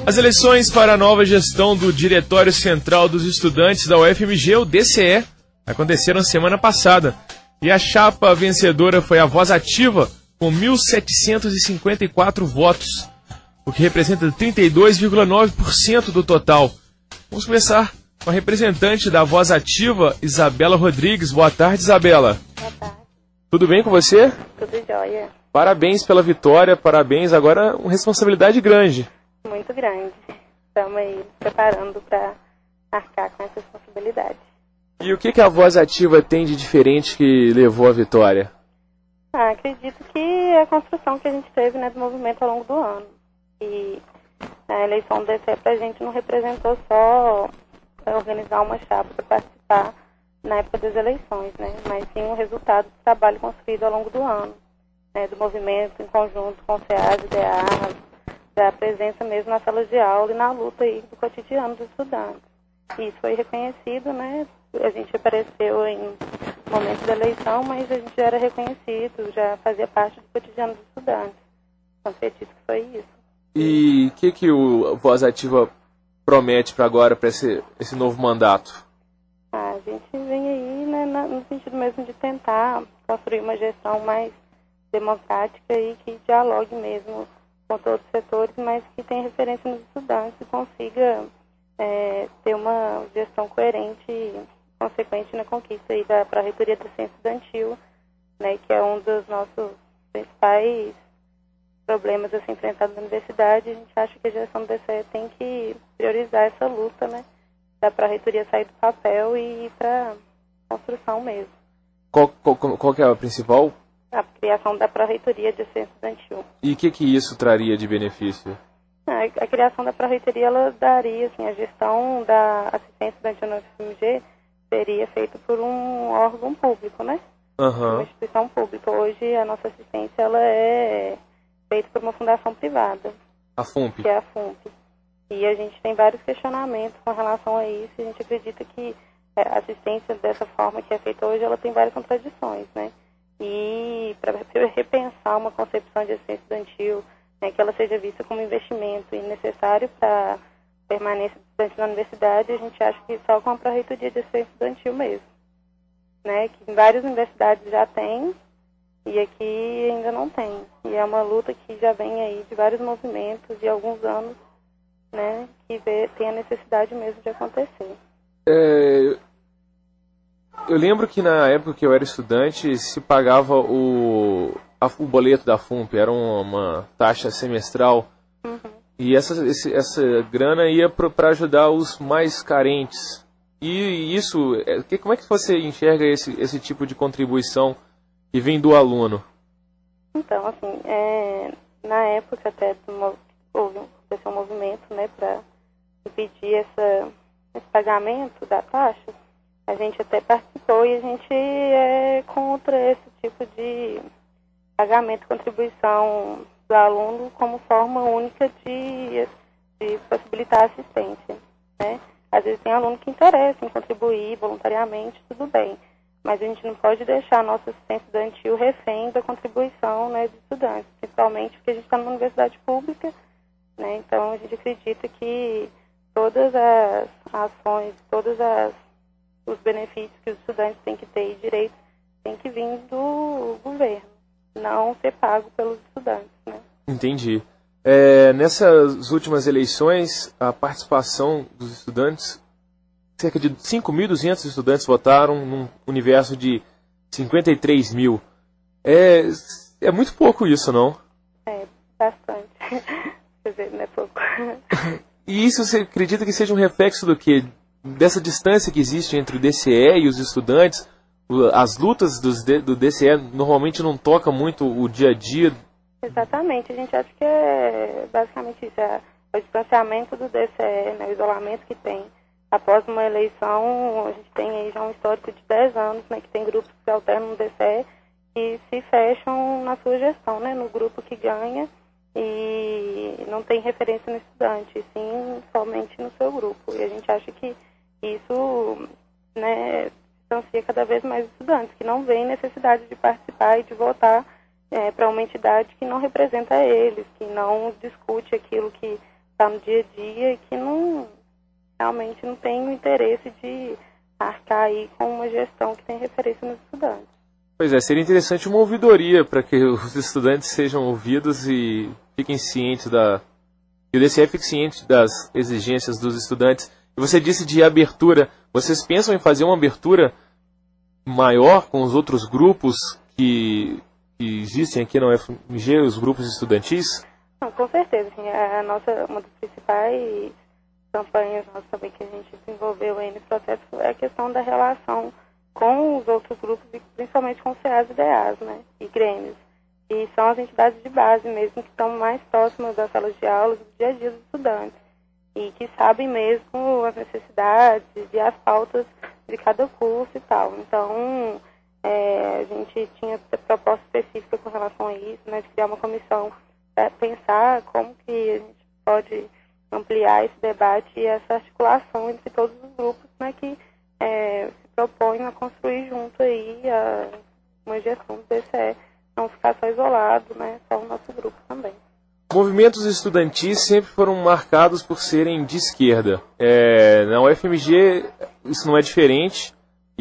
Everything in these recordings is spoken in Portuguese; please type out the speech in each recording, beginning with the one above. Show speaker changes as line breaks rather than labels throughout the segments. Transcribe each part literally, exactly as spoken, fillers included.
As eleições para a nova gestão do Diretório Central dos Estudantes da U F M G, o D C E, aconteceram semana passada. E a chapa vencedora foi a Voz Ativa, com mil setecentos e cinquenta e quatro votos, o que representa trinta e dois vírgula nove por cento do total. Vamos começar com a representante da Voz Ativa, Isabela Rodrigues. Boa tarde, Isabela.
Boa tarde.
Tudo bem com você?
Tudo jóia.
Parabéns pela vitória, parabéns. Agora, uma responsabilidade grande.
Muito grande. Estamos aí preparando para arcar com essa responsabilidade.
E o que, que a Voz Ativa tem de diferente que levou à vitória?
Ah, acredito que é a construção que a gente teve, né, do movimento ao longo do ano. E a eleição do D C E para a gente não representou só organizar uma chapa para participar na época das eleições, né, mas sim o resultado do trabalho construído ao longo do ano, né, do movimento em conjunto com o SEAS, I D A, da presença mesmo na sala de aula e na luta aí do cotidiano dos estudantes. E isso foi reconhecido, né? A gente apareceu em momento da eleição, mas a gente já era reconhecido, já fazia parte do cotidiano dos estudantes. Então, acredito que foi isso.
E o que, que o Voz Ativa promete para agora, para esse, esse novo mandato?
Ah, a gente vem aí, né, no sentido mesmo de tentar construir uma gestão mais democrática e que dialogue mesmo com todos os setores, mas que tenha referência nos estudantes e consiga é, ter uma gestão coerente e consequente na conquista aí da Pró-Reitoria da Ciência Estudantil, né, que é um dos nossos principais problemas a ser enfrentados na universidade. A gente acha que a gestão do D C E tem que priorizar essa luta, né, da Pró-Reitoria sair do papel e ir para construção mesmo.
Qual, qual, qual que é a principal?
A criação da Pró-Reitoria de Ciência Estudantil.
E o que, que isso traria de benefício?
A, a criação da Pró-Reitoria, ela daria, assim, a gestão da assistência estudantil na U F M G seria feita por um órgão público, né?
Uhum.
Uma instituição pública. Hoje a nossa assistência ela é feita por uma fundação privada.
A FUNP.
Que é a FUNP. E a gente tem vários questionamentos com relação a isso. A gente acredita que a assistência dessa forma que é feita hoje, ela tem várias contradições, né? E para repensar uma concepção de assistência estudantil, né, que ela seja vista como investimento e necessário para a permanência do estudante na universidade, a gente acha que só com a Pró-Reitoria de Assistência Estudantil mesmo. Né, que em várias universidades já tem e aqui ainda não tem. E é uma luta que já vem aí de vários movimentos de alguns anos, né, que vê, tem a necessidade mesmo de acontecer.
É... Eu lembro que na época que eu era estudante se pagava o, a, o boleto da FUNP, era uma, uma taxa semestral,
uhum.
E essa, esse, essa grana ia para ajudar os mais carentes. E isso, é, que, como é que você enxerga esse, esse tipo de contribuição que vem do aluno?
Então, assim, é, na época até do, houve um movimento, né, para impedir essa, esse pagamento da taxa. A gente até participou e a gente é contra esse tipo de pagamento, contribuição do aluno como forma única de, de possibilitar assistência, né? Às vezes tem aluno que interessa em contribuir voluntariamente, tudo bem, mas a gente não pode deixar a nossa assistência estudantil refém da contribuição, né, dos estudantes, principalmente porque a gente está numa universidade pública, né? Então a gente acredita que todas as ações, todas as os benefícios que os estudantes têm que ter e direitos têm que vir do governo, não ser pago pelos estudantes, né?
Entendi. É, nessas últimas eleições, a participação dos estudantes, cerca de cinco mil e duzentos estudantes votaram num universo de cinquenta e três mil. É, é muito pouco isso, não?
É, bastante. Quer dizer, não é pouco.
E isso você acredita que seja um reflexo do quê? Dessa distância que existe entre o D C E e os estudantes? As lutas dos, do D C E normalmente não tocam muito o dia a dia?
Exatamente, a gente acha que é basicamente isso, é o distanciamento do D C E, né, o isolamento que tem. Após uma eleição, a gente tem aí já um histórico de dez anos, né, que tem grupos que alternam no D C E e se fecham na sua gestão, né, no grupo que ganha e não tem referência no estudante, sim somente no seu grupo. E a gente acha que isso, né, distancia cada vez mais os estudantes, que não veem necessidade de participar e de votar é, para uma entidade que não representa eles, que não discute aquilo que está no dia a dia e que não, realmente não tem o interesse de arcar aí com uma gestão que tem referência nos estudantes.
Pois é, seria interessante uma ouvidoria para que os estudantes sejam ouvidos e fiquem cientes da... E o D C E fique ciente das exigências dos estudantes. E você disse de abertura. Vocês pensam em fazer uma abertura maior com os outros grupos que, que existem aqui na U F M G, os grupos estudantis?
Não, com certeza. Assim, a nossa, uma das principais campanhas nossas também que a gente desenvolveu aí nesse processo é a questão da relação com os outros grupos e principalmente com os C As e D As, né, e grêmios. E são as entidades de base mesmo que estão mais próximas das salas de aulas do dia a dia dos estudantes e que sabem mesmo as necessidades e as pautas de cada curso e tal. Então, é, a gente tinha proposta específica com relação a isso, né, de criar uma comissão para pensar como que a gente pode ampliar esse debate e essa articulação entre todos os grupos, né, que é, se propõem a construir junto aí a, uma gestão do D C E, não ficar só isolado, né, só o nosso grupo também.
Movimentos estudantis sempre foram marcados por serem de esquerda. É, na U F M G isso não é diferente.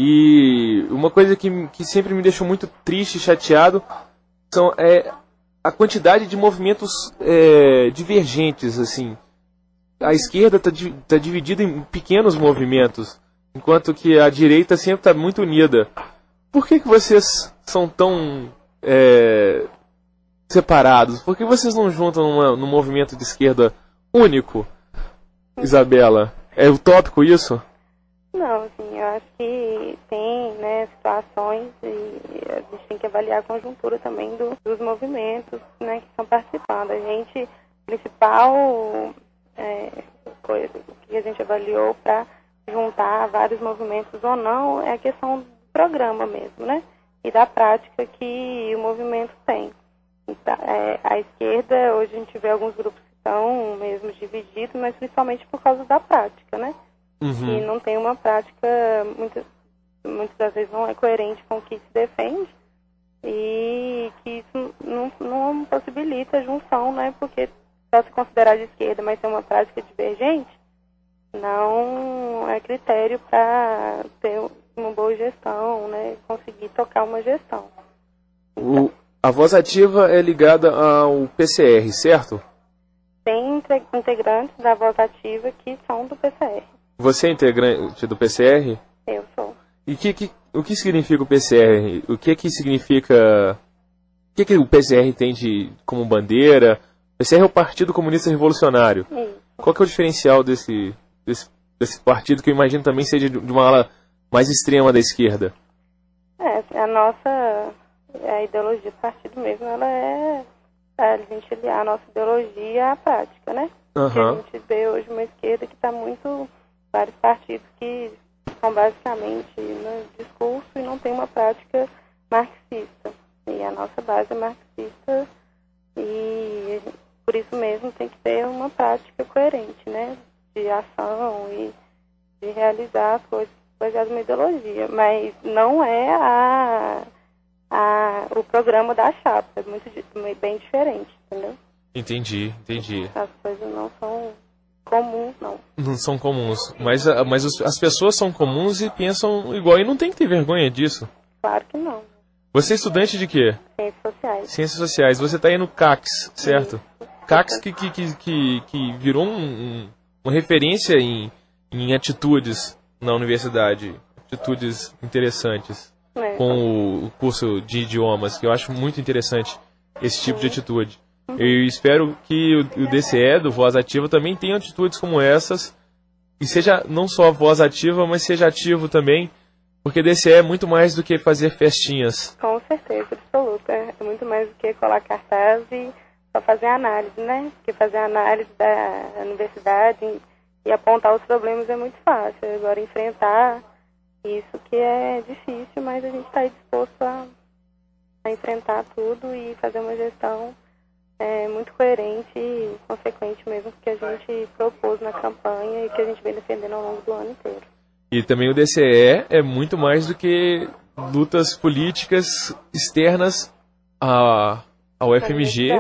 E uma coisa que, que sempre me deixou muito triste e chateado são é, a quantidade de movimentos é, divergentes. Assim. A esquerda está tá dividida em pequenos movimentos, enquanto que a direita sempre está muito unida. Por que, que vocês são tão... É, separados? Por que vocês não juntam numa, num movimento de esquerda único, Isabela? É utópico isso?
Não, assim, eu acho que tem, né, situações e a gente tem que avaliar a conjuntura também do, dos movimentos, né, que estão participando. A gente, a principal é, coisa que a gente avaliou para juntar vários movimentos ou não é a questão do programa mesmo, né? E da prática que o movimento tem. Então, é, a esquerda, hoje a gente vê alguns grupos que estão mesmo divididos, mas principalmente por causa da prática, né?
Uhum.
E não tem uma prática, muitas, muitas das vezes não é coerente com o que se defende e que isso não, não possibilita a junção, né? Porque só se considerar de esquerda, mas ter uma prática divergente, não é critério para ter uma boa gestão, né? Conseguir tocar uma gestão. Então,
o, a Voz Ativa é ligada ao P C R, certo?
Tem integrantes da Voz Ativa que são do P C R.
Você é integrante do P C R?
Eu sou.
E que, que, o que significa o P C R? O que que significa... O que, que o P C R tem de, como bandeira? O P C R é o Partido Comunista Revolucionário.
Isso.
Qual que é o diferencial desse, desse, desse partido, que eu imagino também seja de uma ala mais extrema da esquerda?
É, a nossa a ideologia do partido mesmo, ela é a gente aliar a nossa ideologia à prática, né?
Uhum.
Porque a gente vê hoje uma esquerda que está muito... vários partidos que são basicamente no discurso e não tem uma prática marxista. E a nossa base é marxista e por isso mesmo tem que ter uma prática coerente, né? De ação e de realizar as coisas baseadas numa ideologia. Mas não é a, a, o programa da chapa, é muito, bem diferente, entendeu?
Entendi, entendi.
As coisas não são comuns, não.
Não são comuns. Mas, mas os, as pessoas são comuns e pensam igual. E não tem que ter vergonha disso.
Claro que não.
Você é estudante de quê?
Ciências sociais.
Ciências sociais. Você está aí no C A C, certo? Isso. C A C que, que, que, que, que virou um, um, uma referência em, em atitudes na universidade. Atitudes interessantes. É. Com o, o curso de idiomas, que eu acho muito interessante esse tipo Sim. de atitude. Eu espero que o D C E, do Voz Ativa, também tenha atitudes como essas. E seja não só voz ativa, mas seja ativo também. Porque D C E é muito mais do que fazer festinhas.
Com certeza, absoluta. É muito mais do que colar cartaz e só fazer análise, né? Porque fazer análise da universidade e, e apontar os problemas é muito fácil. Agora, enfrentar isso que é difícil, mas a gente está aí disposto a, a enfrentar tudo e fazer uma gestão É muito coerente e consequente mesmo que a gente propôs na campanha e que a gente vem defendendo ao longo do ano inteiro.
E também o D C E é muito mais do que lutas políticas externas à, ao F M G,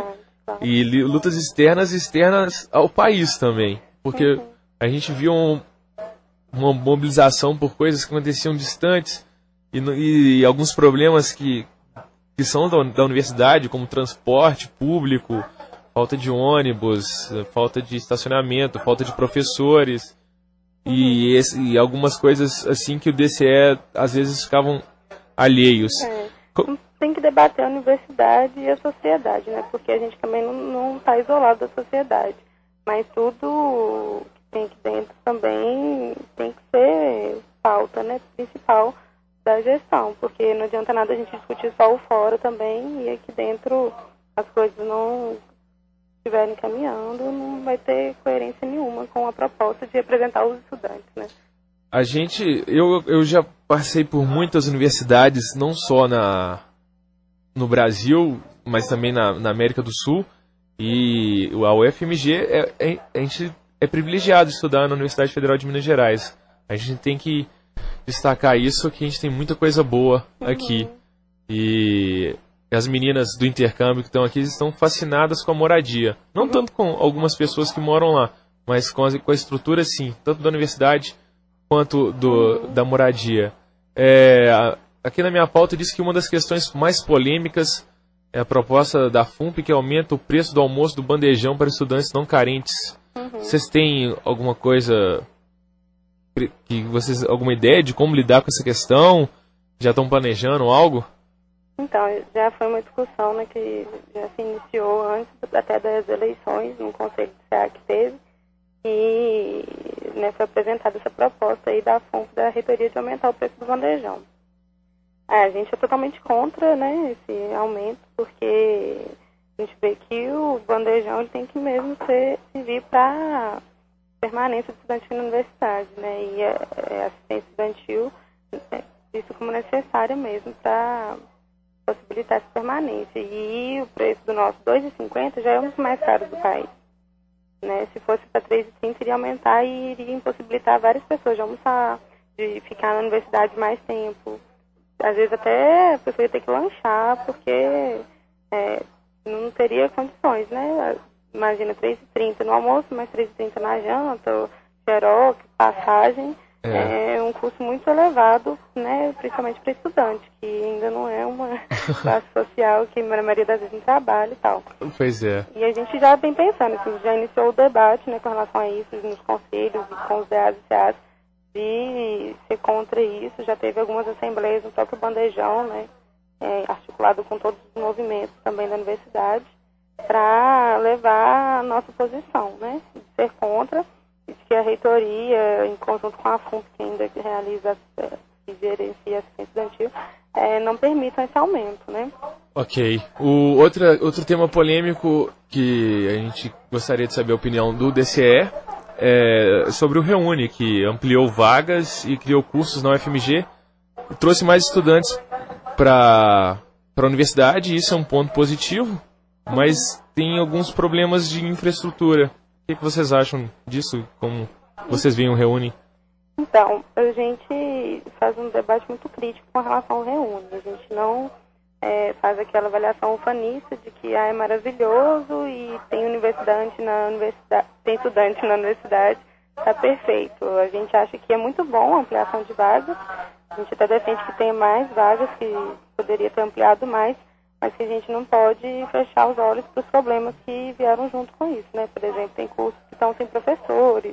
E lutas externas externas ao país também. Porque uhum. a gente viu um, uma mobilização por coisas que aconteciam distantes e, e alguns problemas que, que são da, da universidade, como transporte público, falta de ônibus, falta de estacionamento, falta de professores uhum. e, esse, e algumas coisas assim que o D C E às vezes ficavam alheios.
É. Tem que debater a universidade e a sociedade, né? Porque a gente também não está isolado da sociedade. Mas tudo que tem aqui dentro também tem que ser pauta, né? Principal da gestão. Porque não adianta nada a gente discutir só o fora também e aqui dentro as coisas não estiverem caminhando, não vai ter coerência nenhuma com a proposta de representar os estudantes, né?
A gente, eu, eu já passei por muitas universidades, não só na... no Brasil, mas também na, na América do Sul, e a U F M G, é, é, a gente é privilegiado de estudar na Universidade Federal de Minas Gerais. A gente tem que destacar isso, que a gente tem muita coisa boa aqui. Uhum. E as meninas do intercâmbio que estão aqui estão fascinadas com a moradia. Não uhum. tanto com algumas pessoas que moram lá, mas com a, com a estrutura, sim, tanto da universidade quanto do, uhum. da moradia. É... Aqui na minha pauta diz que uma das questões mais polêmicas é a proposta da F U M P que aumenta o preço do almoço do bandejão para estudantes não carentes. Uhum. Vocês têm alguma coisa, que vocês, alguma ideia de como lidar com essa questão? Já estão planejando algo?
Então, já foi uma discussão, né, que já se iniciou antes até das eleições, no Conselho de C A que teve, e né, foi apresentada essa proposta aí da F U M P, da reitoria, de aumentar o preço do bandejão. É, a gente é totalmente contra, né, esse aumento, porque a gente vê que o bandejão ele tem que mesmo ser, servir para permanência do estudante na universidade, né, e a, a assistência estudantil é visto como necessária mesmo para possibilitar essa permanência. E o preço do nosso dois reais e cinquenta centavos já é um dos mais caros do país. Né? Se fosse para três reais e trinta centavos, iria aumentar e iria impossibilitar várias pessoas de almoçar, de ficar na universidade mais tempo. Às vezes até a pessoa ia ter que lanchar, porque é, não teria condições, né? Imagina três reais e trinta centavos no almoço, mais três reais e trinta centavos na janta, xerox, passagem. É. é um custo muito elevado, né? Principalmente para estudante, que ainda não é uma classe social que na maioria das vezes não trabalha e tal.
Pois é.
E a gente já vem pensando, assim, já iniciou o debate, né, com relação a isso, nos conselhos, com os D As e C As, de ser contra isso. Já teve algumas assembleias no próprio bandejão, né, é, articulado com todos os movimentos também da universidade, para levar a nossa posição, né, de ser contra, e de que a reitoria, em conjunto com a F U M P, que ainda realiza, que gerencia a assistência estudantil, é, não permitam esse aumento, né.
Ok. O outra, outro tema polêmico que a gente gostaria de saber a opinião do D C E é sobre o Reúne, que ampliou vagas e criou cursos na U F M G e trouxe mais estudantes para a universidade, e isso é um ponto positivo, mas tem alguns problemas de infraestrutura. O que, que vocês acham disso? Como vocês veem o Reúne?
Então, a gente faz um debate muito crítico com relação ao Reúne. A gente não é, faz aquela avaliação ufanista de que ah, é maravilhoso e tem universidade na universidade, tem estudante na universidade, está perfeito. A gente acha que é muito bom a ampliação de vagas. A gente até defende que tenha mais vagas, que poderia ter ampliado mais, mas que a gente não pode fechar os olhos para os problemas que vieram junto com isso, né? Por exemplo, tem cursos que estão sem professores,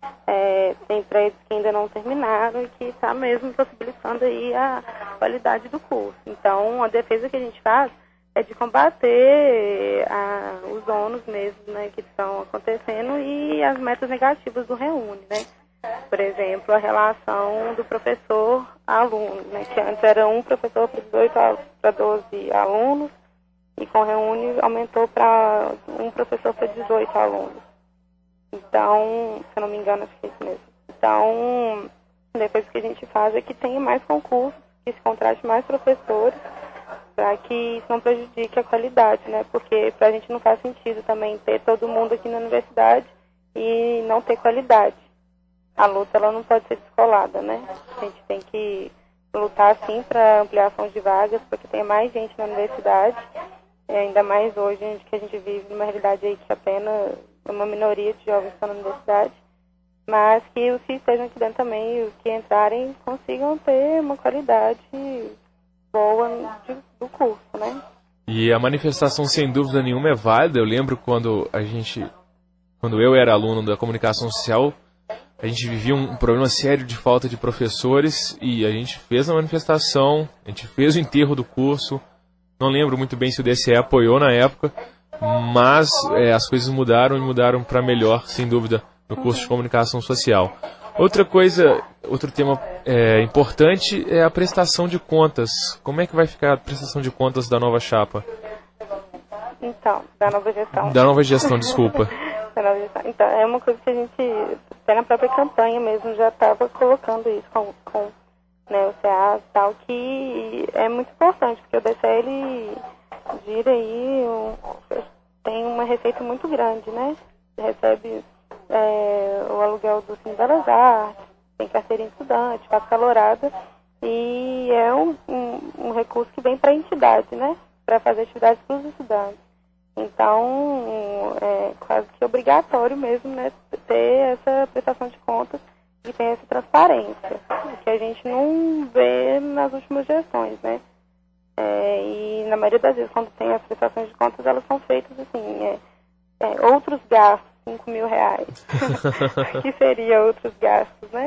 é, tem prédios que ainda não terminaram e que está mesmo possibilitando aí a qualidade do curso. Então, a defesa que a gente faz é de combater a, os ônus mesmo, né, que estão acontecendo, e as metas negativas do Reúne, né? Por exemplo, a relação do professor-aluno, né, que antes era um professor para dezoito para doze alunos, e com o Reúne aumentou para um professor para dezoito alunos. Então, se eu não me engano, acho que é isso mesmo. Então, depois o que a gente faz é que tenha mais concursos, que se contrate mais professores, para que isso não prejudique a qualidade, né? Porque para a gente não faz sentido também ter todo mundo aqui na universidade e não ter qualidade. A luta, ela não pode ser descolada, né? A gente tem que lutar, sim, para ampliação de vagas, para que tenha mais gente na universidade, E ainda mais hoje, que a gente vive numa realidade aí que apenas uma minoria de jovens estão na universidade, mas que os que estejam aqui dentro também, os que entrarem, consigam ter uma qualidade boa de, do curso, né?
E a manifestação, sem dúvida nenhuma, é válida. Eu lembro quando a gente, quando eu era aluno da comunicação social, a gente vivia um problema sério de falta de professores e a gente fez a manifestação, a gente fez o enterro do curso. Não lembro muito bem se o D C E apoiou na época, mas é, as coisas mudaram e mudaram para melhor, sem dúvida, no curso de comunicação social. Outra coisa, outro tema é, importante é a prestação de contas. Como é que vai ficar a prestação de contas da nova chapa?
Então, da nova gestão.
Da nova gestão, desculpa.
da nova gestão. Então, é uma coisa que a gente, até na própria campanha mesmo, já estava colocando isso com, com né, o C A e tal, que é muito importante, porque o D C E, ele gira aí, um, tem uma receita muito grande, né? Recebe é, o aluguel do Cine Belas Artes, tem carteirinha de estudante, faz calorada, e é um, um, um recurso que vem para a entidade, né? Para fazer atividades para os estudantes. Então, é quase que obrigatório mesmo, né? Ter essa prestação de contas e ter essa transparência, que a gente não vê nas últimas gestões, né? É, e na maioria das vezes, quando tem as prestações de contas, elas são feitas assim, é, é, outros gastos, cinco mil reais, que seria outros gastos, né?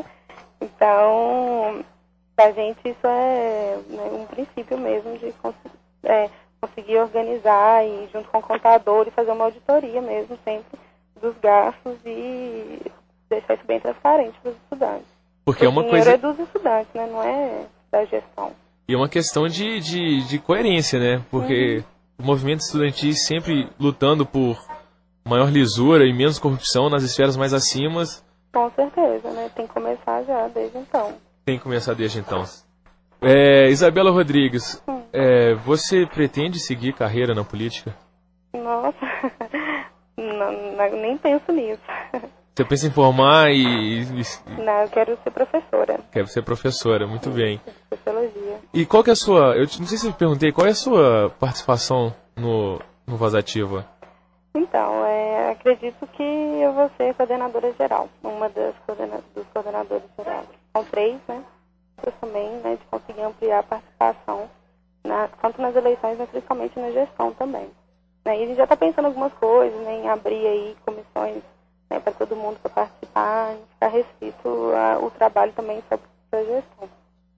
Então, pra gente isso é, né, um princípio mesmo de conseguir, é, conseguir organizar e junto com o contador e fazer uma auditoria mesmo sempre dos gastos e deixar isso bem transparente para os estudantes.
Porque é uma
o
coisa
é dos estudantes, né? Não é da gestão.
E é uma questão de, de, de coerência, né? Porque uhum. o movimento estudantil sempre lutando por maior lisura e menos corrupção nas esferas mais acima.
Com certeza, né? Tem que começar já desde então.
Tem que começar desde então. É, Isabela Rodrigues, hum. é, você pretende seguir carreira na política?
Nossa, não, não, nem penso nisso.
Você pensa em formar e, e...
Não, eu quero ser professora.
Quero ser professora, muito
Sim,
bem.
Sociologia.
E qual que é a sua... Eu não sei se eu te perguntei, qual é a sua participação no, no Voz Ativa?
Então, é, acredito que eu vou ser coordenadora geral. Uma das coordena, dos coordenadores gerais. São três, né? Eu também, né, de conseguir ampliar a participação, na, tanto nas eleições, mas principalmente na gestão também. Né? E a gente já está pensando algumas coisas, né, em abrir aí comissões, né, para todo mundo para participar, e ficar restrito a, o trabalho também só para a gestão.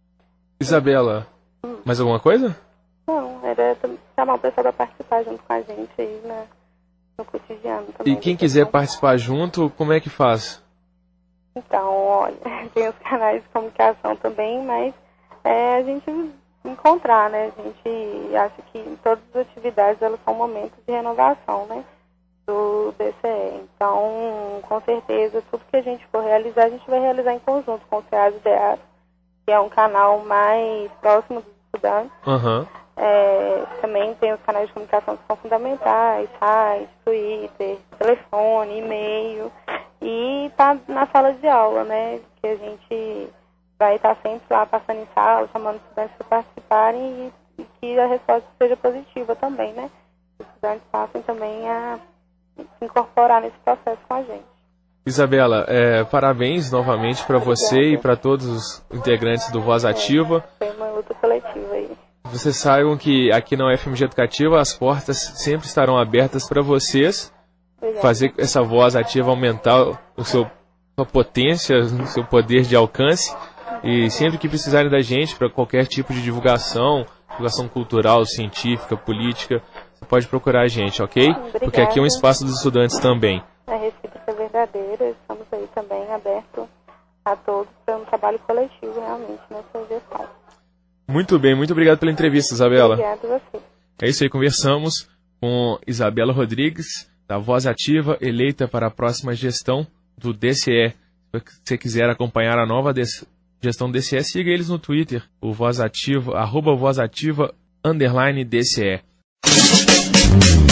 Isabela, hum. mais alguma coisa?
Não, era chamar o pessoal para participar junto com a gente aí na, no cotidiano também.
E quem quiser participar junto, como é que faz?
Então, olha, tem os canais de comunicação também, mas é a gente encontrar, né? A gente acha que todas as atividades, elas são momentos de renovação, né? Do D C E. Então, com certeza, tudo que a gente for realizar, a gente vai realizar em conjunto com o C A S D A, que é um canal mais próximo dos estudantes.
Uhum.
É, também tem os canais de comunicação que são fundamentais, site, Twitter, telefone, e-mail, e tá na sala de aula, né? Que a gente vai estar sempre lá passando em sala, chamando os estudantes para participarem e, e que a resposta seja positiva também, né? Os estudantes passem também a se incorporar nesse processo com a gente.
Isabela, é, parabéns novamente para você e para todos os integrantes do Voz Ativa.
É, foi uma luta coletiva aí.
Vocês saibam que aqui na U F M G Educativa as portas sempre estarão abertas para vocês. Obrigada. Fazer essa voz ativa aumentar o seu, sua potência, o seu poder de alcance. E sempre que precisarem da gente para qualquer tipo de divulgação, divulgação cultural, científica, política, você pode procurar a gente, ok?
Obrigada.
Porque aqui é um espaço dos estudantes também.
A recíproca é verdadeira, estamos aí também abertos a todos para um trabalho coletivo realmente nessa gestão.
Muito bem, muito obrigado pela entrevista, Isabela.
Obrigada a você.
É isso aí, conversamos com Isabela Rodrigues, da Voz Ativa, eleita para a próxima gestão do D C E. Se você quiser acompanhar a nova gestão do D C E, siga eles no Twitter, o Voz Ativa, arroba Voz Ativa, underline D C E.